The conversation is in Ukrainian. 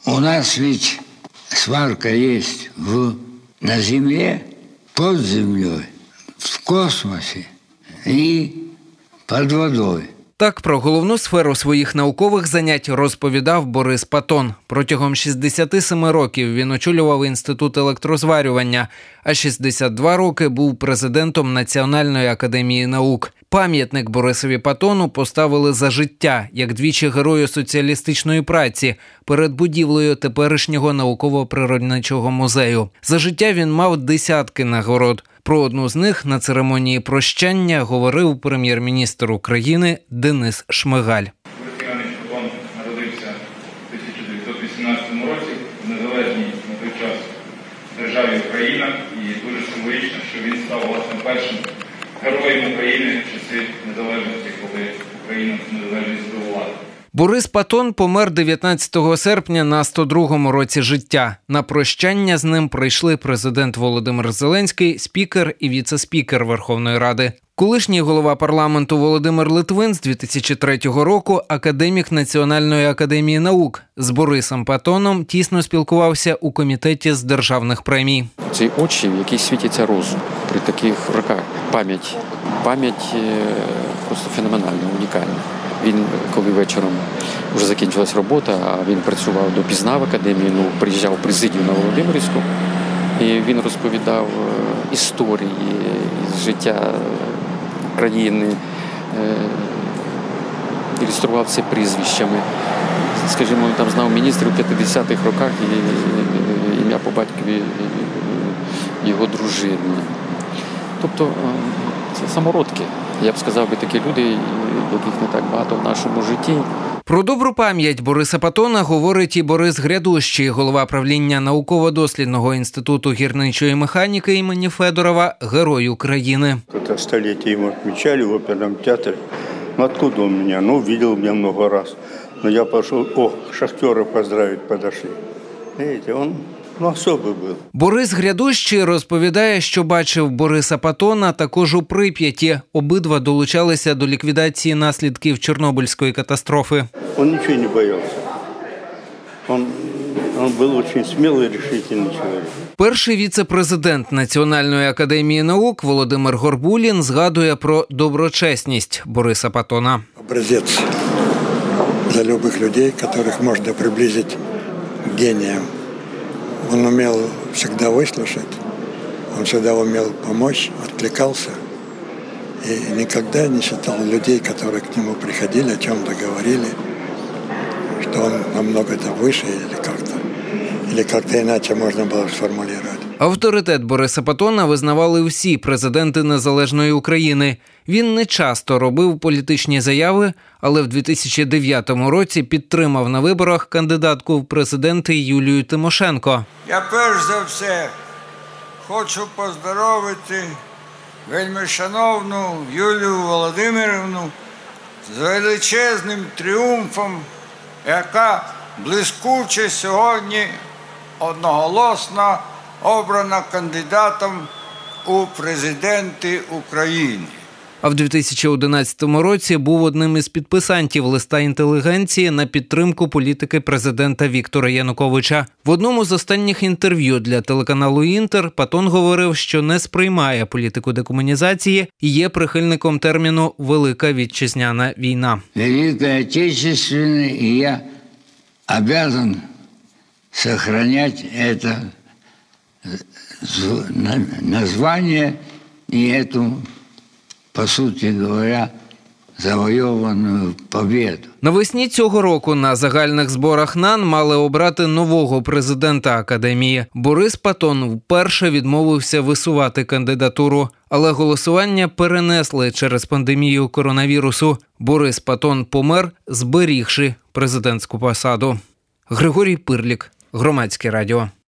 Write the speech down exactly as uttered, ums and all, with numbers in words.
У нас ведь сварка есть в, на Земле, под землей, в космосе и под водой. Так про головну сферу своїх наукових занять розповідав Борис Патон. Протягом шістдесят сім років він очолював Інститут електрозварювання, а шістдесят два роки був президентом Національної академії наук. Пам'ятник Борисові Патону поставили за життя, як двічі герою соціалістичної праці, перед будівлею теперішнього науково-природничого музею. За життя він мав десятки нагород. Про одну з них на церемонії прощання говорив прем'єр-міністр України Денис Шмигаль. Борис Іванович Патон народився в тисяча дев'ятсот вісімнадцятому році в незалежній на той час державі Україна. І дуже символічно, що він став власне першим героєм України в часи незалежності, коли Україна незалежність здобула. Борис Патон помер дев'ятнадцятого серпня на сто другому році життя. На прощання з ним прийшли президент Володимир Зеленський, спікер і віце-спікер Верховної Ради. Колишній голова парламенту Володимир Литвин з дві тисячі третього року академік Національної академії наук. З Борисом Патоном тісно спілкувався у комітеті з державних премій. Ці очі, в яких світиться розум при таких роках. Пам'ять. Пам'ять просто феноменальна, унікальна. Він, коли вечором вже закінчилась робота, а він працював допізна в академії, ну, приїжджав в президію на Володимирську, і він розповідав історії з життя країни, ілюстрував це прізвищами. Скажімо, він там знав міністрів у п'ятдесятих роках і ім'я по батькові його дружини. Тобто це самородки. Я б сказав, би такі люди, яких не так багато в нашому житті. Про добру пам'ять Бориса Патона говорить і Борис Грядущий, голова правління науково-дослідного інституту гірничої механіки імені Федорова, Герой України. Це століття йому відмічали в оперному театрі. Ну, откуда он меня? Ну, видел меня много раз. Но я пошел, о, шахтеры поздравить подошли. Видите, он... Ну, особий був. Борис Грядущий розповідає, що бачив Бориса Патона також у Прип'яті. Обидва долучалися до ліквідації наслідків Чорнобильської катастрофи. Він нічого не боявся. Він, він був дуже смілий і рішительний чоловік. Перший віце-президент Національної академії наук Володимир Горбулін згадує про доброчесність Бориса Патона. Образець для любих людей, яких можна приблизити к геніям. Он умел всегда выслушать, он всегда умел помочь, откликался и никогда не считал людей, которые к нему приходили, о чем-то говорили, что он намного-то выше или как-то, или как-то иначе можно было сформулировать. Авторитет Бориса Патона визнавали всі президенти незалежної України. Він не часто робив політичні заяви, але в дві тисячі дев'ятому році підтримав на виборах кандидатку в президенти Юлію Тимошенко. Я перш за все хочу поздоровити вельмишановну Юлію Володимирівну з величезним тріумфом, яка блискуче сьогодні одноголосно обрана кандидатом у президенти України. А в дві тисячі одинадцятому році був одним із підписантів листа інтелігенції на підтримку політики президента Віктора Януковича. В одному з останніх інтерв'ю для телеканалу «Інтер» Патон говорив, що не сприймає політику декомунізації і є прихильником терміну «Велика вітчизняна війна». Велика Отечественна, і я обязан сохранять это название и эту, по суті говоря, завойовану победу. Навесні цього року на загальних зборах НАН мали обрати нового президента Академії. Борис Патон вперше відмовився висувати кандидатуру, але голосування перенесли через пандемію коронавірусу. Борис Патон помер, зберігши президентську посаду. Григорій Пирлік, Громадське радіо.